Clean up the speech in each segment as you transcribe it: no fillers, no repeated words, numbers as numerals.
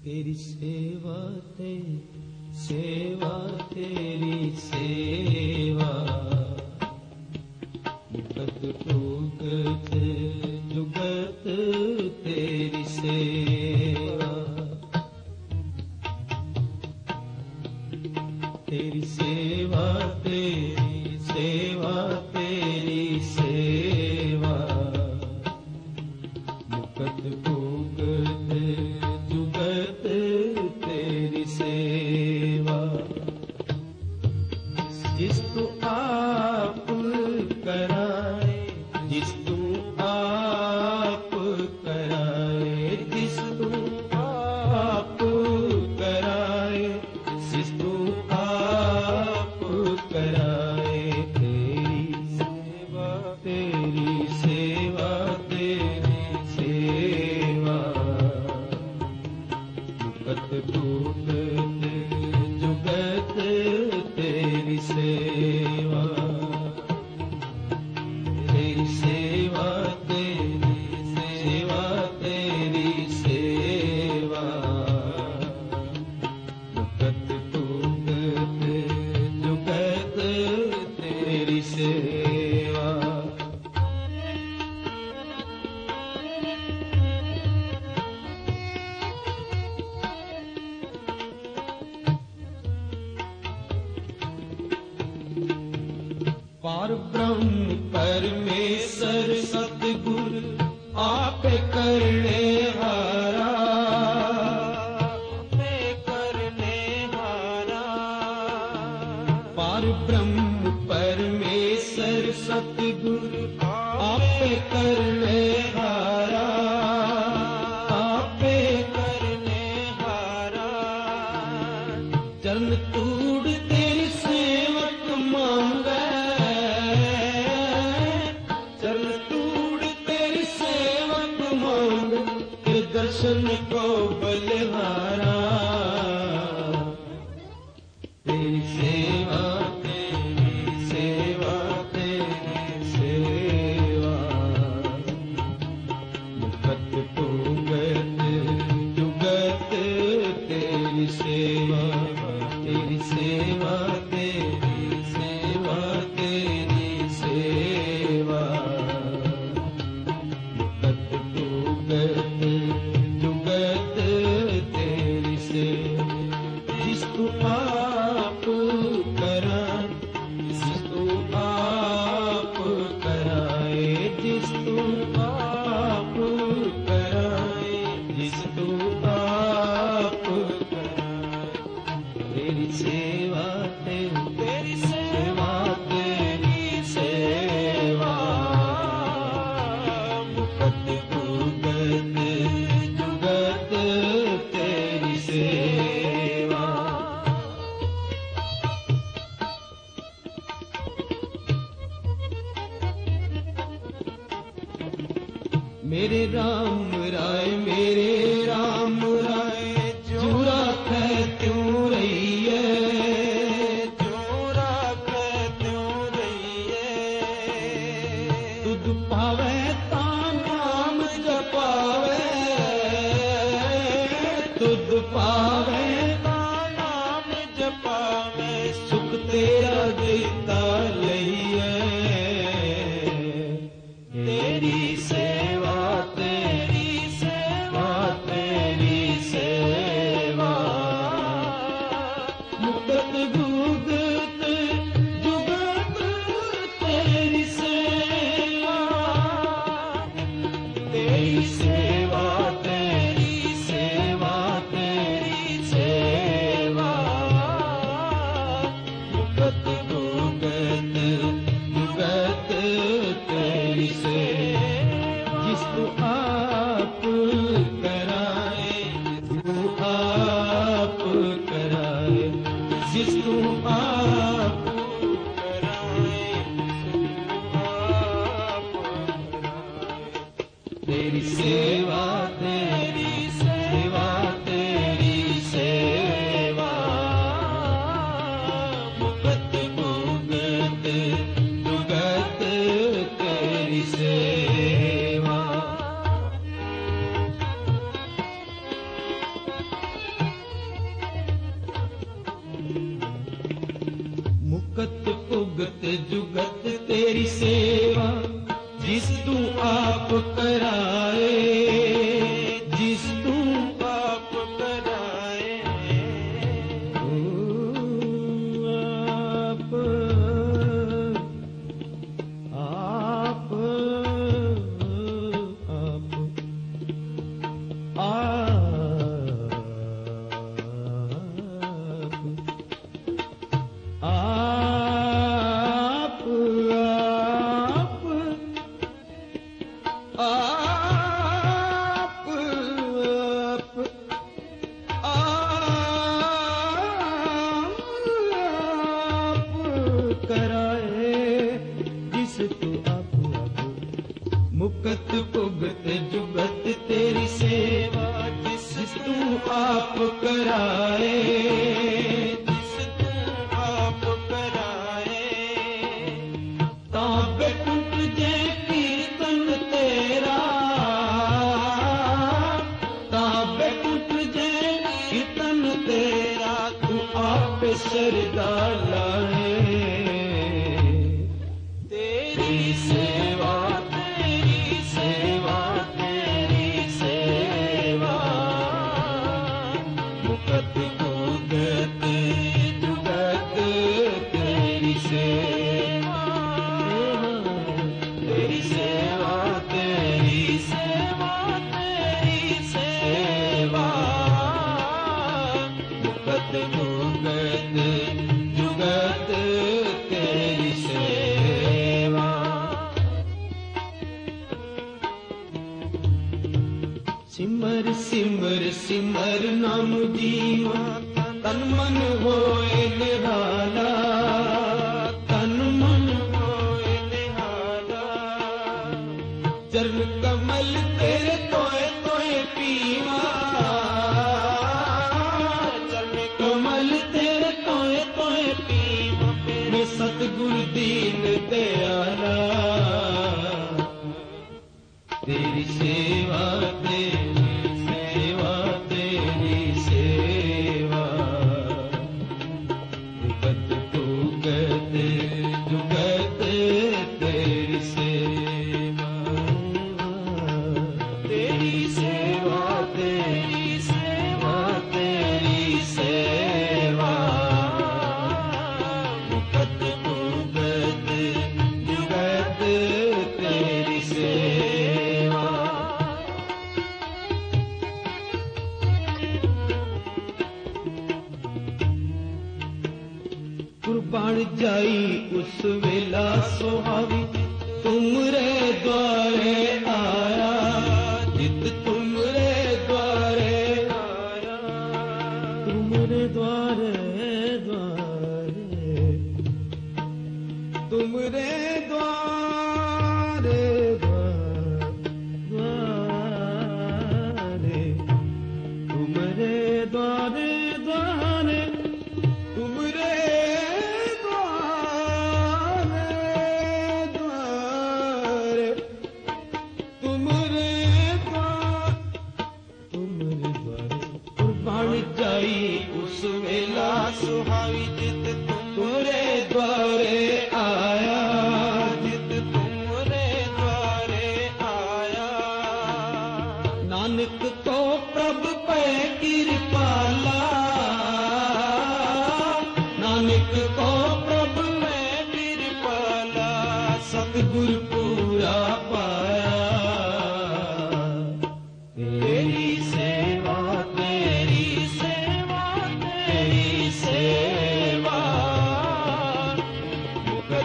तेरी सेवा तेरी सेवा मुकत उगत जुगत तेरी सेवा तेरी सेवा तेरी सेवा तेरी सेवा मुकत उगत जुगत तेरी सेवा जिस तू आप कराए जिस तू आप कराए जिस तू आप कराए जिस तू आप कराए तेरी सेवा तेरी सेवा तेरी सेवा मुकत उगत जुगत तेरी सेवा तेरी सेवा तेरी सेवा तेरी सेवा मुकत उगत जुगत तेरी सेवा पार ब्रह्म परमेश्वर सतगुरु आप करने हारा पार ब्रह्म परमेश्वर सतगुरु आप करने हारा आप करने हारा चरण तूड़ तेरी सेवक मांगे दर्शन को बलिहारा तेरी सेवा तेरी सेवा तेरी सेवा मुकत उगत जुगत तेरी सेवा तेरी सेवा तेरी सेवा तेरी सेवा मुकत उगत जुगत तेरी सेवा जिस तू आप कराए जिस तू आप कराए जिस तू आप कराए जिस तू आप कराए तेरी सेवा तेरी सेवा तेरी सेवा मुकत उगत जुगत तेरी सेवा मेरे राम राय जो राखै त्यों रहिए तुध पावे ता नाम जपावे तुध पावे ता नाम जपावे सुख तेरा देता लइए तेरी सेवा तेरी सेवा तेरी सेवा मुकत उगत जुगत तेरी सेवा तेरी सेवा तेरी सेवा तेरी सेवा मुकत उगत जुगत तेरी सेवा जिस तू आप कराए तू आप कराए जिस तू आप कराए तेरी सेवा तेरी सेवा तेरी सेवा मुकत उगत जुगत तेरी सेवा भुगत जुगत तेरी सेवा, जिस तू आप कराए, जिस तू आप कराए। मुकत भुगत जुगत तेरी सेवा, जिस तू आप कराए, जिस तू आप कराए। ताबे टूट जाए कीर्तन तेरा, ताबे टूट जाए कीर्तन तेरा, तू आप सरदा लाए। तेरी सेवा सिमर सिमर सिमर नाम जीवा, तन मन होए निहाला, तन मन होए निहाला। चरण कमल तेरे तोए तोए पीवा, चरण कमल तेरे तोए तोए पीवा। मैं सतगुरु दीन दयाला, तेरी सेवा तेरी सेवा तेरी सेवा। भुगत भुगत जुगत तेरी सेवा, तेरी सेवा तेरी सेवा तेरी सेवा। भुगत भुगत जुगत तेरी सेवा। कुर्बान जाई उस वेला सुहावी, तुमरे द्वारे आया, जित तुमरे द्वारे आया। तुमरे द्वारे द्वारे, तुमरे द्वारे द्वारे, तुमरे द्वारे द्वारे, तुमरे उस वेला सुहावी, जित तुमरे द्वारे आया, जित तुमरे द्वारे आया। नानक को प्रभु पे कृपाला, नानक को प्रभु पे कृपाला, सतगुरु पूरा पाया। तेरी सेवा तेरी सेवा तेरी सेवा।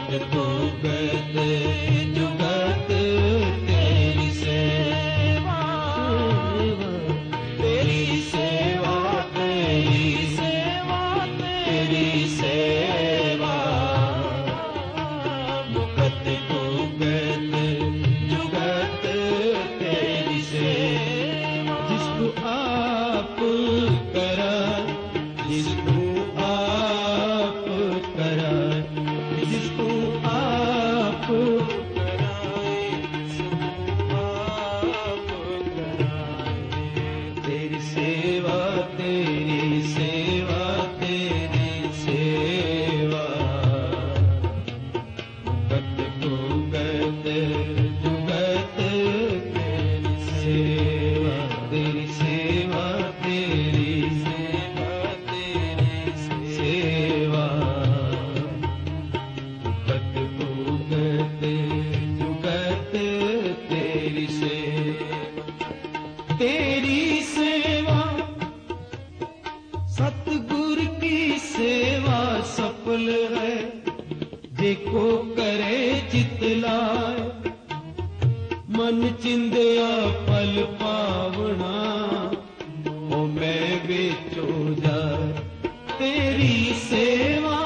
सतगुर की सेवा सफल है, जेको करे चित लाए। मन चिंदिया फल पावना, ओ मैं बेचो जाए। तेरी सेवा,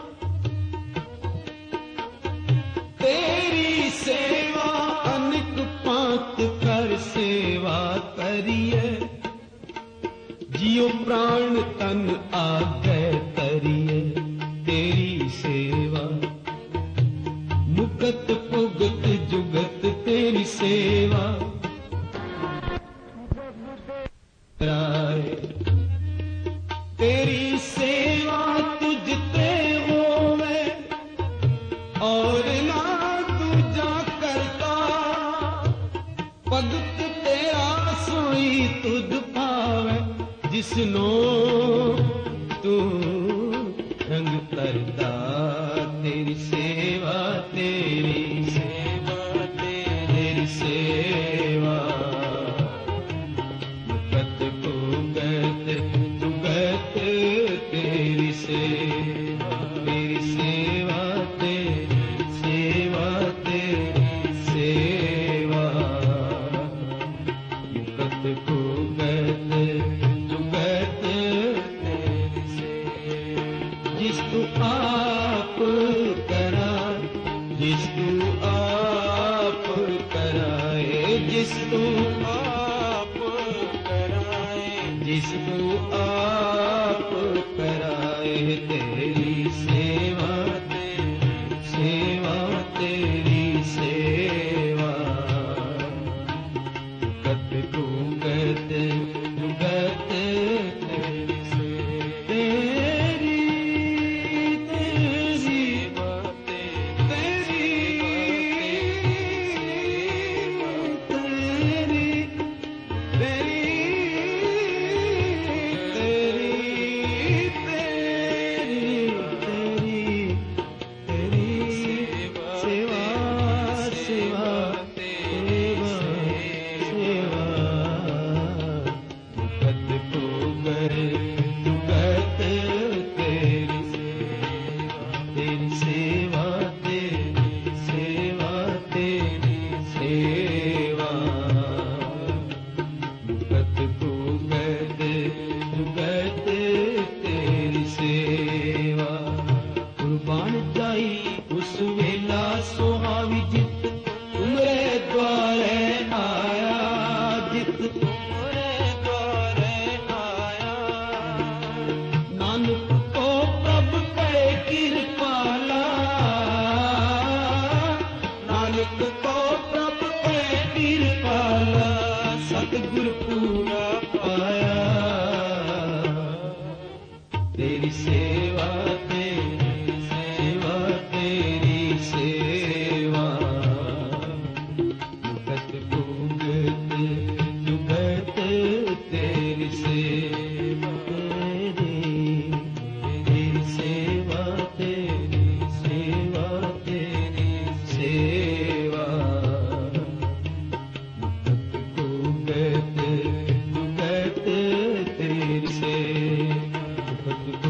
तेरी सेवा अनेक पात कर सेवा करिए। जियो प्राण तन आगे तरिए। तेरी सेवा मुकत पुगत जुगत तेरी सेवा कराए। तेरी सेवा तुझते होवे और ना दूजा करता। भगत तेरा सोई तुझ पावे, जिसनो तू रंग करता। तेरी सेवा, तेरी सेवा, तेरी सेवा मुकत पुगत जुगत तेरी सेवा। तेरी सेवा, तेरी सेवा, तेरी सेवा मुकत पुगत जुगत तेरी सेवा। जिस तू आप कराए, जिस तू आप कराए, जिस तू आप कराए, जिस तू आप कराए। तेरी सेवा, तेरी सेवा, तेरी सेवा मुकत पुगत जुगत तेरी सेवा। तेरी सेवा, तेरी कुर्बान जाई उस वेला सुहावी, जित तुमरे द्वारे आया, जित तुमरे द्वारे आया। नानक को प्रभ करे कृपाला, नानक को प्रभ करे कृपाला। सतगुर पूरा पाया। तेरी सेवा, तेरी सेवा, तेरी सेवा मुकत पुगत जुगत तेरी सेवा। तेरी सेवा, तेरी सेवा, तेरी सेवा मुकत पुगत जुगत तेरी सेवा।